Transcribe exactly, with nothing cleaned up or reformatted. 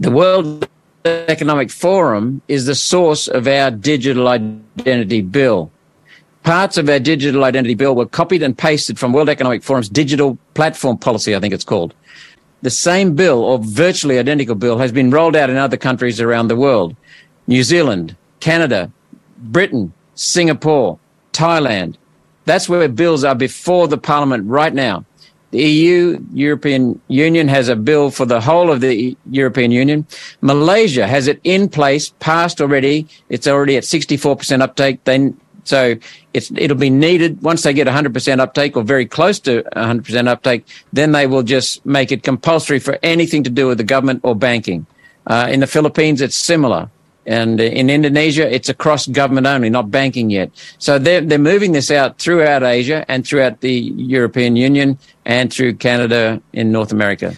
The World Economic Forum is the source of our digital identity bill. Parts of our digital identity bill were copied and pasted from World Economic Forum's digital platform policy, I think it's called. The same bill, or virtually identical bill, has been rolled out in other countries around the world. New Zealand, Canada, Britain, Singapore, Thailand. That's where bills are before the Parliament right now. The E U, European Union, has a bill for the whole of the European Union. Malaysia has it in place, passed already. It's already at sixty-four percent uptake. They, so it's, it'll be needed once they get one hundred percent uptake, or very close to one hundred percent uptake, then they will just make it compulsory for anything to do with the government or banking. Uh, in the Philippines, it's similar. And in Indonesia, it's across government only, not banking yet. So they're, they're moving this out throughout Asia and throughout the European Union and through Canada in North America.